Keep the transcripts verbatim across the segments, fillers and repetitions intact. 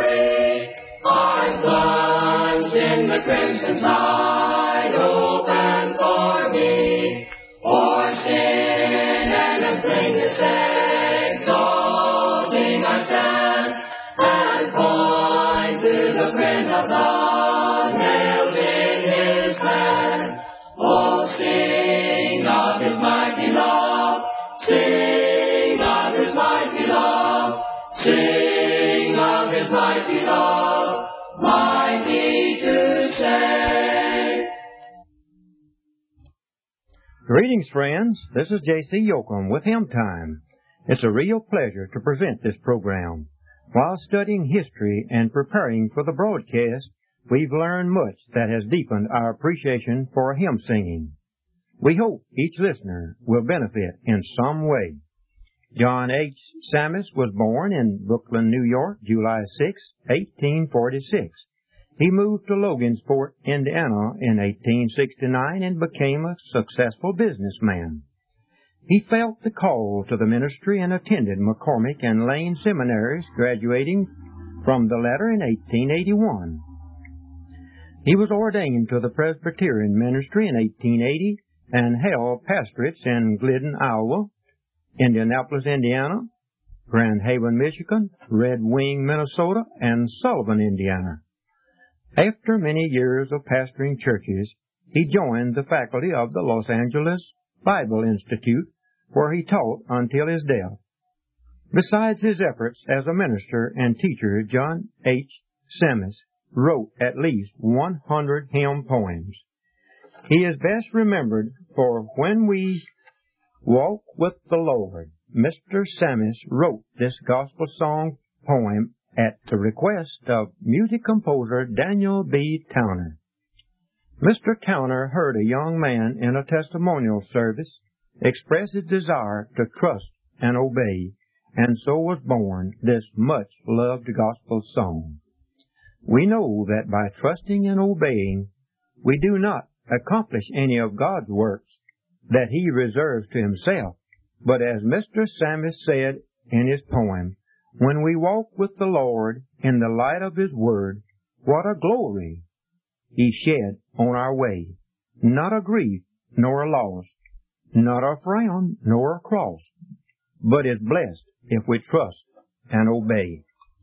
glory. I'm plunged in the crimson tide, open for me. For sin and uncleanness exalting I stand, and point to the print of the nails in his hand. Oh, sing of his mighty love, sing of his mighty love, sing of his mighty love, mighty to save. Greetings, friends. This is J C Yoakum with Hymn Time. It's a real pleasure to present this program. While studying history and preparing for the broadcast, we've learned much that has deepened our appreciation for hymn singing. We hope each listener will benefit in some way. John H. Sammis was born in Brooklyn, New York, July sixth, eighteen forty-six. He moved to Logansport, Indiana in eighteen sixty-nine and became a successful businessman. He felt the call to the ministry and attended McCormick and Lane seminaries, graduating from the latter in eighteen eighty-one. He was ordained to the Presbyterian ministry in eighteen eighty and held pastorates in Glidden, Iowa, Indianapolis, Indiana, Grand Haven, Michigan, Red Wing, Minnesota, and Sullivan, Indiana. After many years of pastoring churches, he joined the faculty of the Los Angeles Bible Institute, where he taught until his death. Besides his efforts as a minister and teacher, John H. Sammis wrote at least one hundred hymn poems. He is best remembered for When We Walk with the Lord. Mister Sammis wrote this gospel song poem at the request of music composer Daniel B. Towner. Mister Towner heard a young man in a testimonial service express his desire to trust and obey, and so was born this much-loved gospel song. We know that by trusting and obeying, we do not accomplish any of God's works that He reserves to Himself, but as Mister Sammis said in his poem, when we walk with the Lord in the light of His Word, what a glory He shed on our way, not a grief nor a loss, not a frown nor a cross, but is blessed if we trust and obey.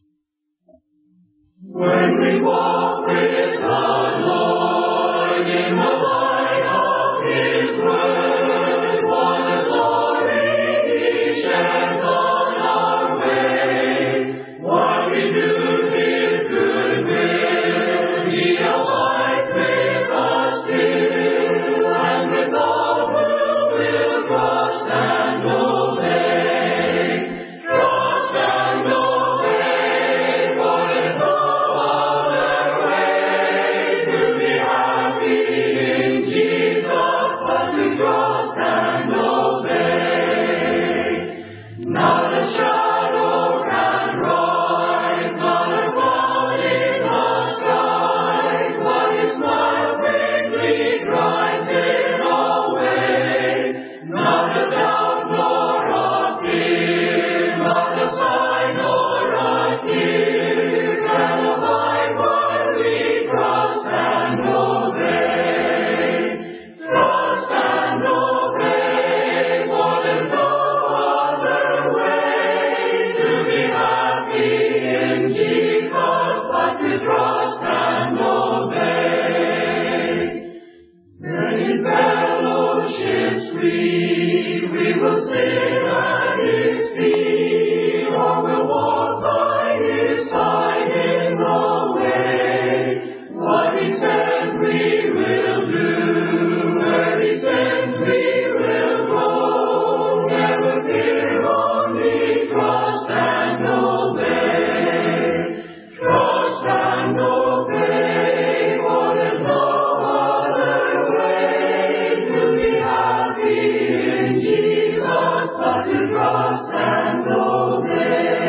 When we walk with the Lord in the light of His Word, what a glory He sheds on our way. What we do His good will, He abides with us still, and with all who will trust and obey. Trust and obey, for there's no other way to be happy in Jesus but to trust and obey. Not a shadow can rise, not a cloud in the sky, but His smile quickly drives it away. Not a doubt nor a fear, not a sigh nor a tear can abide while we trust and obey. Trust and obey, for there's no other way to be happy in Jesus but to trust and obey. Then in fellowship sweet we will sit at His feet, or will walk by His side in the way. What He says we will do, where He sends we will go. Never fear, only trust and obey. Trust and obey, for there's no other way to be happy in Jesus but to trust and obey.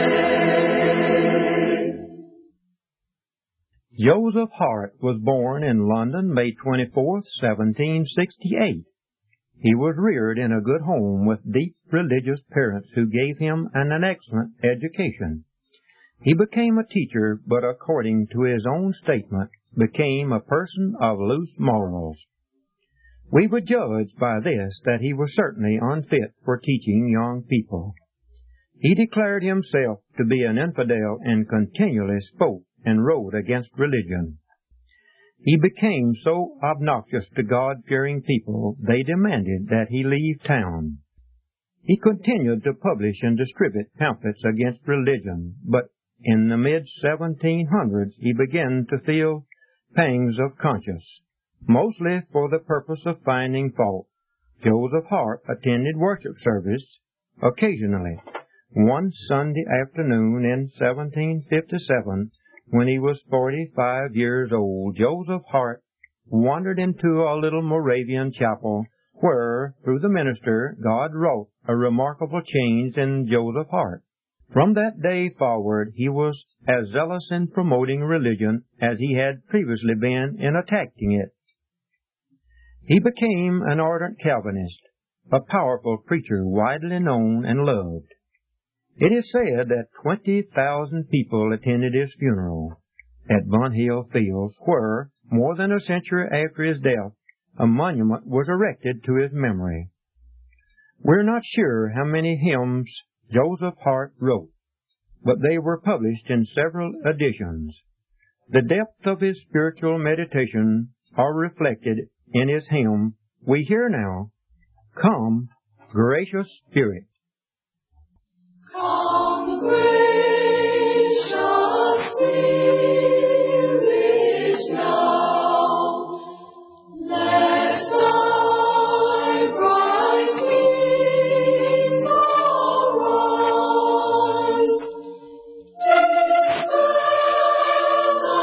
Joseph Hart was born in London, May twenty-fourth, seventeen sixty-eight. He was reared in a good home with deep religious parents who gave him an, an excellent education. He became a teacher, but according to his own statement, became a person of loose morals. We would judge by this that he was certainly unfit for teaching young people. He declared himself to be an infidel and continually spoke and wrote against religion. He became so obnoxious to God-fearing people, they demanded that he leave town. He continued to publish and distribute pamphlets against religion, but in the mid seventeen hundreds he began to feel pangs of conscience, mostly for the purpose of finding fault. Joseph Hart attended worship service occasionally. One Sunday afternoon in seventeen fifty-seven, when he was forty-five years old, Joseph Hart wandered into a little Moravian chapel where, through the minister, God wrought a remarkable change in Joseph Hart. From that day forward, he was as zealous in promoting religion as he had previously been in attacking it. He became an ardent Calvinist, a powerful preacher widely known and loved. It is said that twenty thousand people attended his funeral at Bunt Hill Fields, where, more than a century after his death, a monument was erected to his memory. We're not sure how many hymns Joseph Hart wrote, but they were published in several editions. The depth of his spiritual meditation are reflected in his hymn we hear now, Come, Gracious Spirit. Come, gracious Spirit, now, let thy bright wings arise, dispel the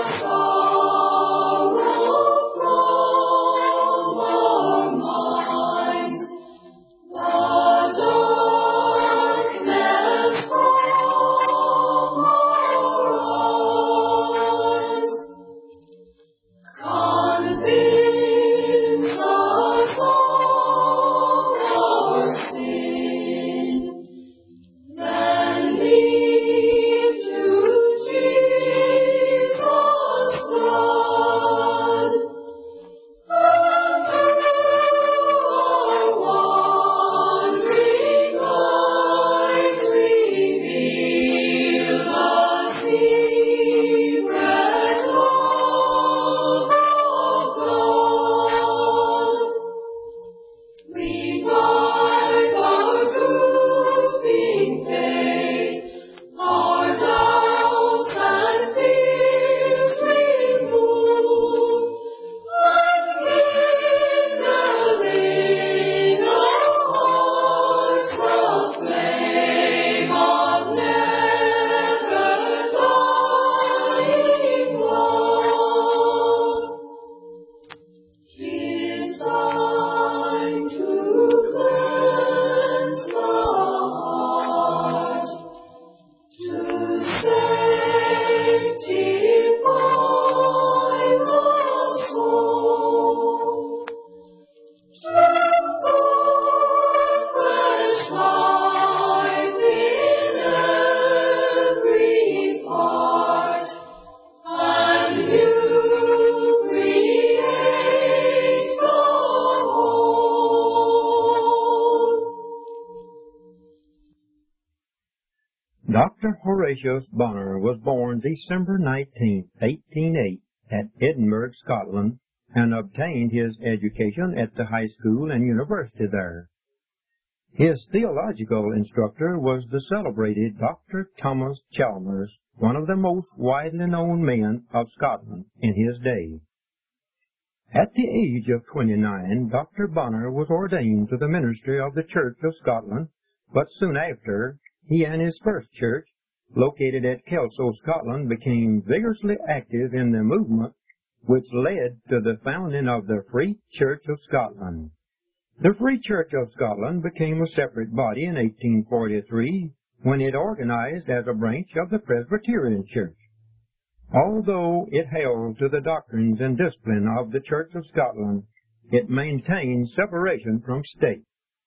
sorrow from our minds, the darkness from our eyes. Convince us of our sin, then lead to Jesus' blood, and through our wandering eyes reveal the secret love of God. Revive our drooping faith, our doubts and fears remove, and kindle in our hearts the flame of never-dying love. 'Tis thine to cleanse the heart, to sanctify the soul, to pour fresh life in every part, and you create the whole. Doctor Horatius Bonar was born December nineteenth, eighteen oh eight, at Edinburgh, Scotland, and obtained his education at the high school and university there. His theological instructor was the celebrated Doctor Thomas Chalmers, one of the most widely known men of Scotland in his day. At the age of twenty-nine, Doctor Bonar was ordained to the ministry of the Church of Scotland, but soon after, he and his first church, located at Kelso, Scotland, became vigorously active in the movement which led to the founding of the Free Church of Scotland. The Free Church of Scotland became a separate body in eighteen forty-three, when it organized as a branch of the Presbyterian Church. Although it held to the doctrines and discipline of the Church of Scotland, it maintained separation from state.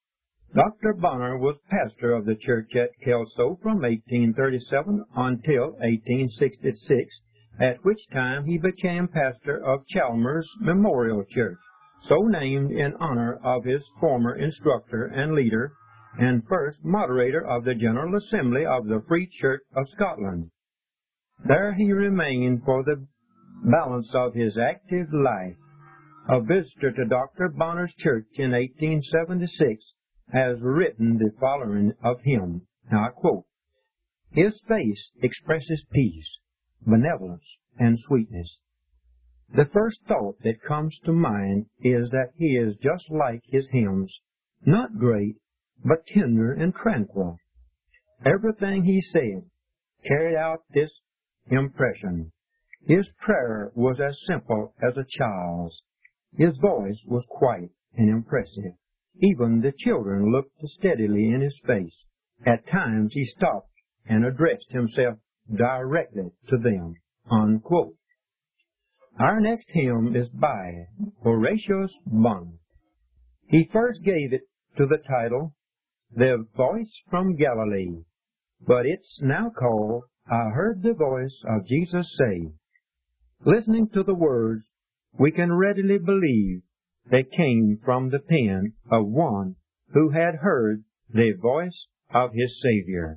Doctor Bonner was pastor of the church at Kelso from eighteen thirty-seven until eighteen sixty-six, at which time he became pastor of Chalmers Memorial Church, so named in honor of his former instructor and leader, and first moderator of the General Assembly of the Free Church of Scotland. There he remained for the balance of his active life. A visitor to Doctor Bonner's church in eighteen seventy-six has written the following of him. Now I quote, "His face expresses peace, benevolence, and sweetness. The first thought that comes to mind is that he is just like his hymns, not great, but tender and tranquil. Everything he said carried out this impression. His prayer was as simple as a child's. His voice was quiet and impressive. Even the children looked steadily in his face. At times he stopped and addressed himself directly to them." Unquote. Our next hymn is by Horatius Bonar. He first gave it to the title, "The Voice from Galilee," but it's now called, "I Heard the Voice of Jesus Say." Listening to the words, we can readily believe they came from the pen of one who had heard the voice of his Savior.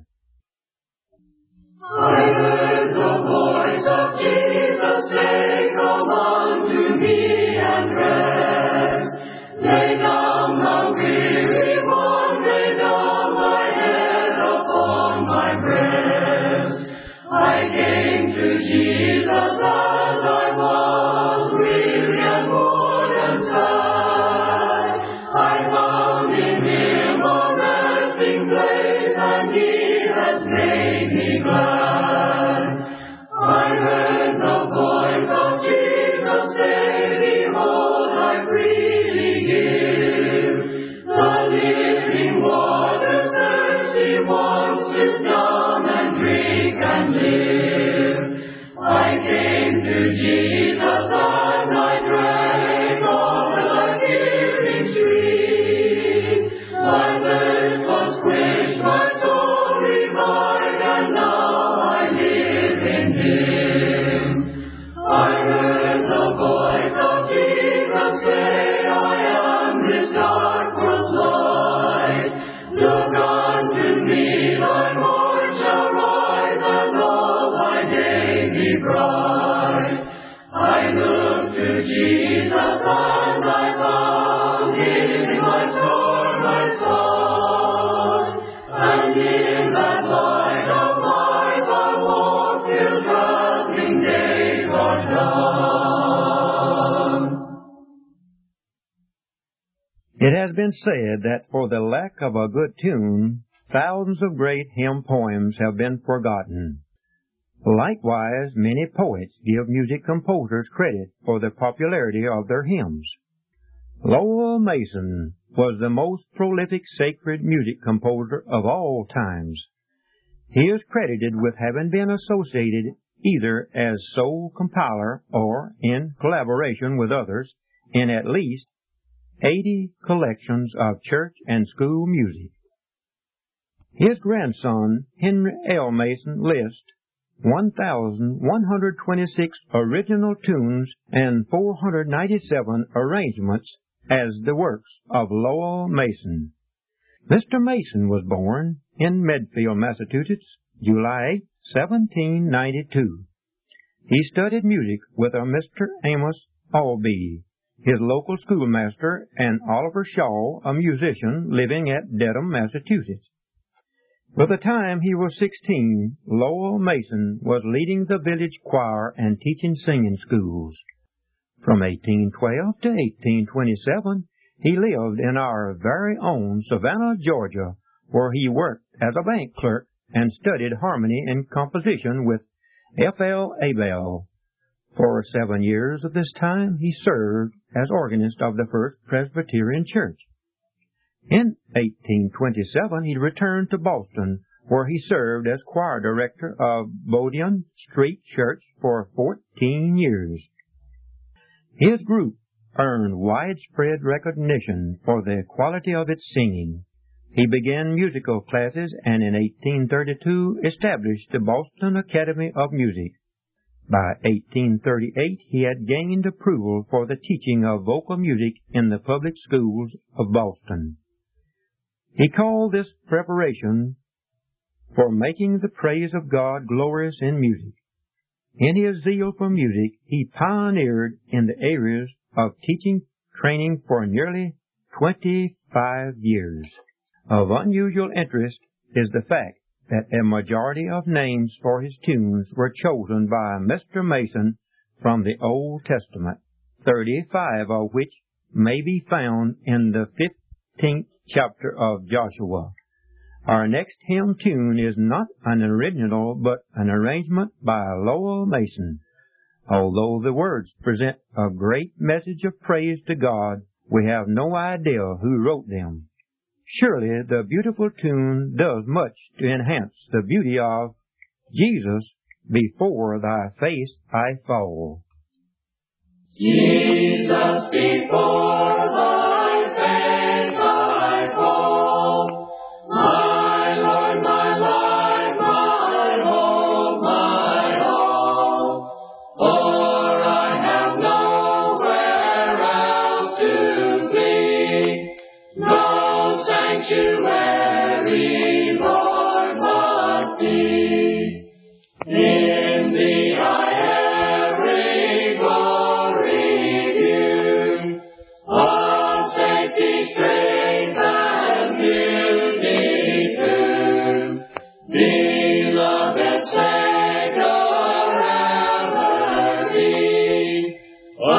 I heard the voice of Jesus say, "Come unto me and rest. Lay down the weary one, lay down thy head upon my breast." I came to Jesus as I was, weary and worn and sad. I found in him a resting place, and he has made me glad. I heard the voice of Jesus say, "Behold, I freely give the living water. Thirsty one, sit down and drink and live." I came to Jesus and I drank of the life-giving stream. My thirst was quenched, my soul revived, and now I live in him. I heard the voice of Jesus say, "I am this dark world's light. Look unto me, thy morn shall rise, and all thy day be bright." I looked to Jesus and I found him in my storm, my song, and in that light of life I walk till traveling days are done. It has been said that for the lack of a good tune, thousands of great hymn poems have been forgotten. Likewise, many poets give music composers credit for the popularity of their hymns. Lowell Mason was the most prolific sacred music composer of all times. He is credited with having been associated either as sole compiler or in collaboration with others in at least eighty collections of church and school music. His grandson, Henry L. Mason, lists one thousand one hundred twenty-six original tunes and four hundred ninety-seven arrangements as the works of Lowell Mason. Mister Mason was born in Medfield, Massachusetts, July eighth, seventeen ninety-two. He studied music with a Mister Amos Albee, his local schoolmaster, and Oliver Shaw, a musician living at Dedham, Massachusetts. By the time he was sixteen, Lowell Mason was leading the village choir and teaching singing schools. From eighteen twelve to eighteen twenty-seven, he lived in our very own Savannah, Georgia, where he worked as a bank clerk and studied harmony and composition with F L Abel. For seven years of this time, he served as organist of the First Presbyterian Church. In eighteen twenty-seven, he returned to Boston, where he served as choir director of Bowdoin Street Church for fourteen years. His group earned widespread recognition for the quality of its singing. He began musical classes and in eighteen thirty-two established the Boston Academy of Music. By eighteen thirty-eight, he had gained approval for the teaching of vocal music in the public schools of Boston. He called this preparation for making the praise of God glorious in music. In his zeal for music, he pioneered in the areas of teaching training for nearly twenty-five years. Of unusual interest is the fact that a majority of names for his tunes were chosen by Mister Mason from the Old Testament, thirty-five of which may be found in the fifteenth chapter of Joshua. Our next hymn tune is not an original, but an arrangement by Lowell Mason. Although the words present a great message of praise to God, we have no idea who wrote them. Surely the beautiful tune does much to enhance the beauty of Jesus, Before Thy Face I Fall. Jesus, before Thy face I fall, my Lord, my life, my hope, my all, for I have nowhere else to flee, no sanctuary, Lord, but Thee. In Thee I every glory view, of safety, strength, and beauty true. Beloved Savior, ever Thee, a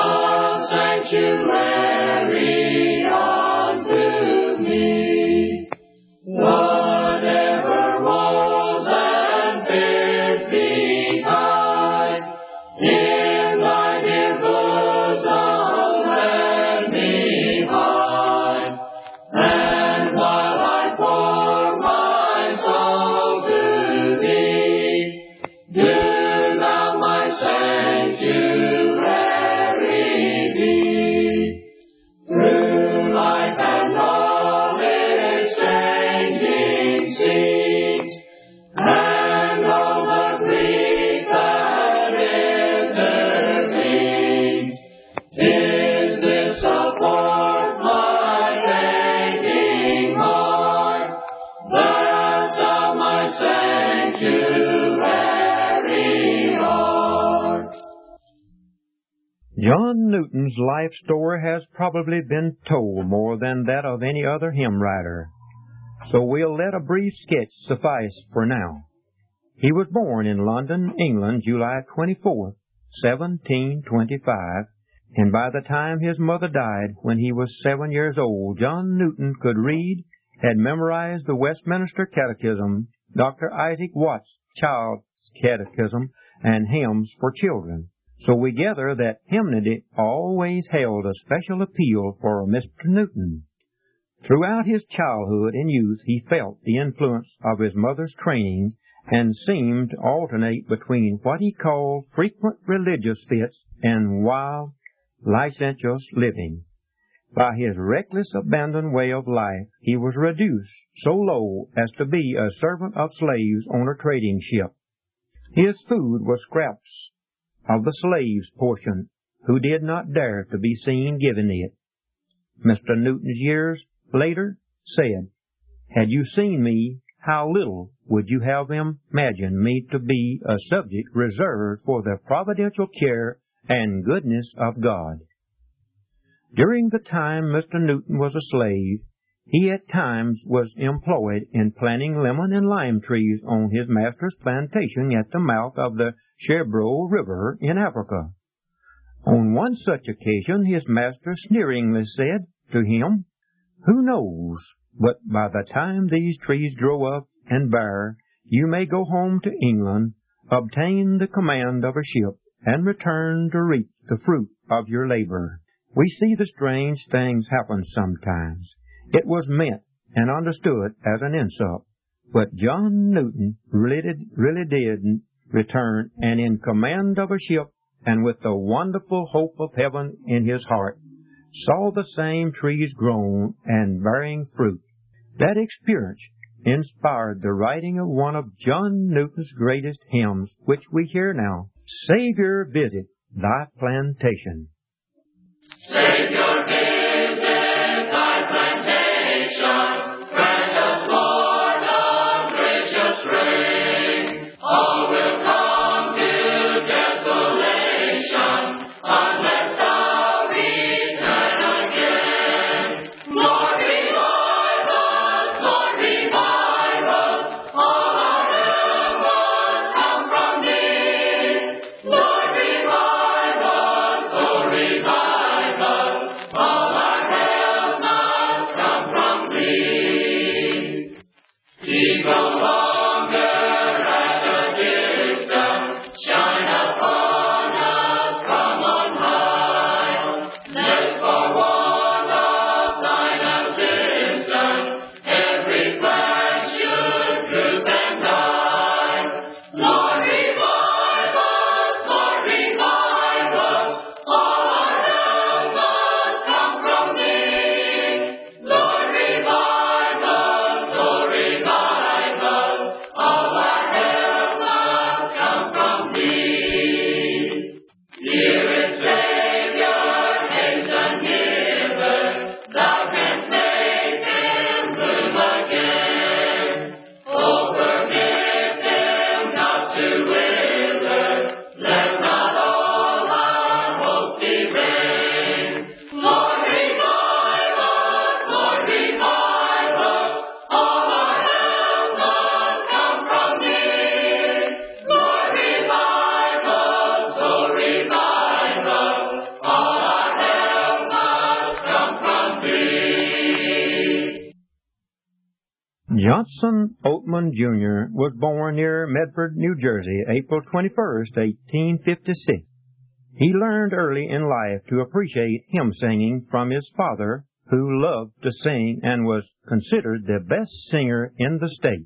sanctuary unto me. Whatever woes and fears betide, in Thy dear bosom let me hide. And while I pour my soul to Thee, do Thou my sanctuary be. Through life and all its changing scenes, and all the grief that intervenes, is this support my aching heart, that Thou my sanctuary art. John Newton's life story has probably been told more than that of any other hymn writer, so we'll let a brief sketch suffice for now. He was born in London, England, July twenty-fourth, seventeen twenty-five, and by the time his mother died when he was seven years old, John Newton could read, had memorized the Westminster Catechism, Doctor Isaac Watts' Child's Catechism, and hymns for children. So we gather that hymnody always held a special appeal for Mister Newton. Throughout his childhood and youth he felt the influence of his mother's training and seemed to alternate between what he called frequent religious fits and wild, licentious living. By his reckless, abandoned way of life, he was reduced so low as to be a servant of slaves on a trading ship. His food was scraps of the slaves' portion, who did not dare to be seen giving it. Mister Newton's years later said, "Had you seen me, how little would you have imagined me to be a subject reserved for the providential care and goodness of God." During the time Mister Newton was a slave, he at times was employed in planting lemon and lime trees on his master's plantation at the mouth of the Sherbro River in Africa. On one such occasion his master sneeringly said to him, "Who knows but by the time these trees grow up and bear, you may go home to England, obtain the command of a ship, and return to reap the fruit of your labor." We see the strange things happen sometimes. It was meant and understood as an insult, but John Newton really did, really did return, and in command of a ship, and with the wonderful hope of heaven in his heart, saw the same trees grown and bearing fruit. That experience inspired the writing of one of John Newton's greatest hymns, which we hear now. Savior, visit thy plantation. Savior, visit thy plantation, grant us, Lord, a gracious rain. All will come to desolation unless thou return again. Lord, revive us, Lord, revive us, all our help must come from thee. Lord, revive us, oh, revive us, all our help must come from thee. Keep no longer at a distance, shine upon us from on high. Lest for want of thine assistance, every plan should droop and die. Lord, revive us, Lord, revive us, all our help must come from thee. Lord, revive us, oh, revive us, all our help must come from thee. Dearest Savior, hasten hither, thou canst make them bloom again. Oh, permit them not to wither, let not all our hopes be vain. Lord, revive us, Lord, revive us, all our help must come from thee. Lord, revive us, oh, revive us, all our help must come from thee. Johnson Oatman Junior was born near Medford, New Jersey, April twenty-first, eighteen fifty-six. He learned early in life to appreciate hymn singing from his father, who loved to sing and was considered the best singer in the state.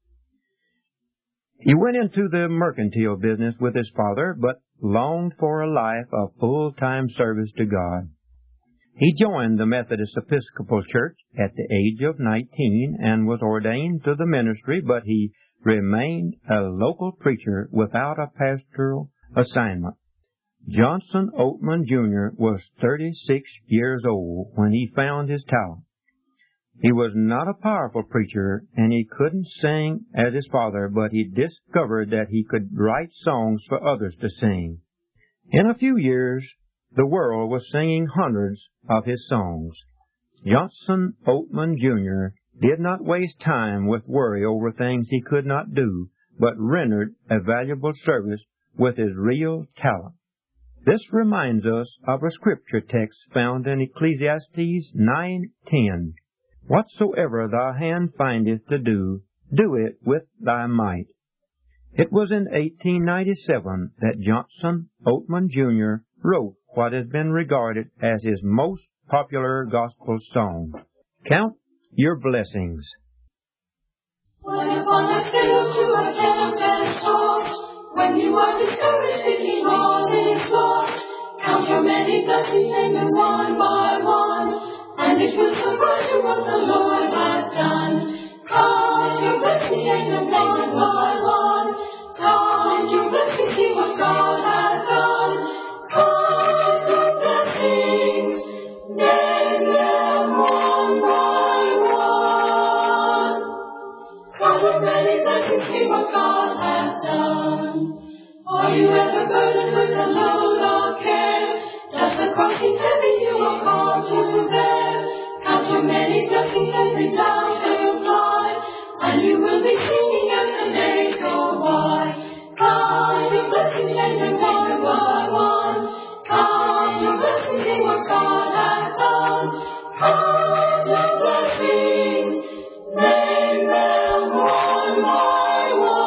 He went into the mercantile business with his father, but longed for a life of full-time service to God. He joined the Methodist Episcopal Church at the age of nineteen and was ordained to the ministry, but he remained a local preacher without a pastoral assignment. Johnson Oatman Junior was thirty-six years old when he found his talent. He was not a powerful preacher, and he couldn't sing as his father, but he discovered that he could write songs for others to sing. In a few years, the world was singing hundreds of his songs. Johnson Oatman Junior did not waste time with worry over things he could not do, but rendered a valuable service with his real talent. This reminds us of a scripture text found in Ecclesiastes nine ten. Whatsoever thy hand findeth to do, do it with thy might. It was in eighteen ninety-seven that Johnson Oatman Junior wrote what has been regarded as his most popular gospel song, Count Your Blessings. When upon the scales you are tempted tossed, when you are discouraged thinking all is lost, count your many blessings and them one by one, and it will surprise you what the Lord has done. Count your blessings and them one by one, count your blessings, see what God has done. Count your blessings, name them one by one. Count your many blessings, see what God has done. Are you ever burdened with a load of care? Does the cross seem heavy you are called to bear? Count your many blessings, every doubt will fly, and you will be singing as the days go by. Count your blessings and them one by one. Count your blessings, see what God has done. Count your blessings, name them one by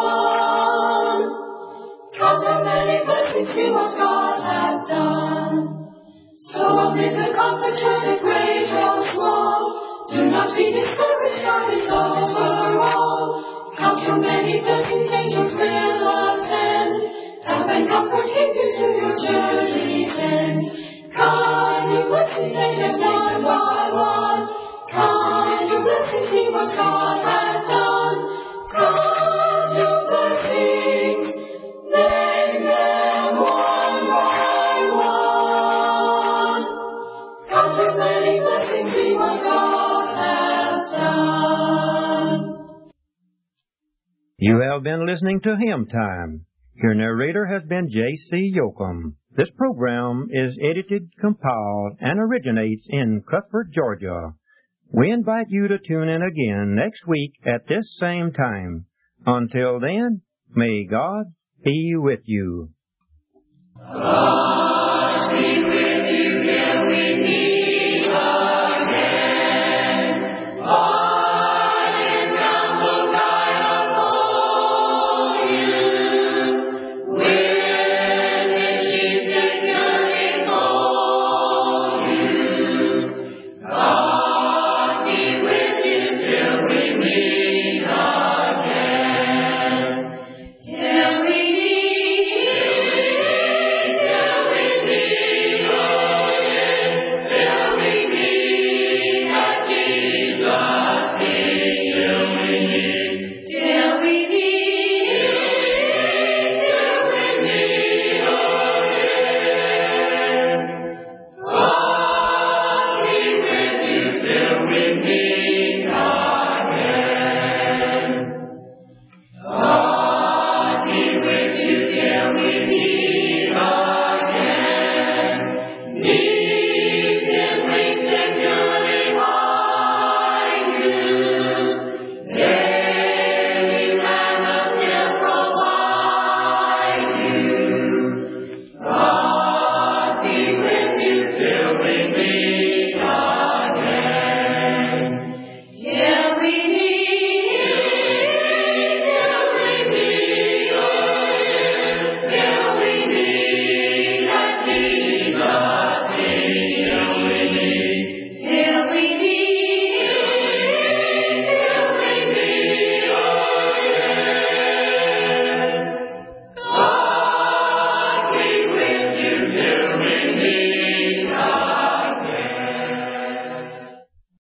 one. Count your many blessings, see what God has done. So amid the comfort, whether great or small, do not be discouraged, God is over all. Count your many blessings, angels will attend, help and comfort keep you to your journey's end. Count your blessings, and them one by one. Count your blessings, see what God hath done. Count your blessings, name them one by one. Count your many blessings, see what God hath done. You have been listening to Hymn Time. Your narrator has been J C Yoakum. This program is edited, compiled, and originates in Cuthbert, Georgia. We invite you to tune in again next week at this same time. Until then, may God be with you. Amen.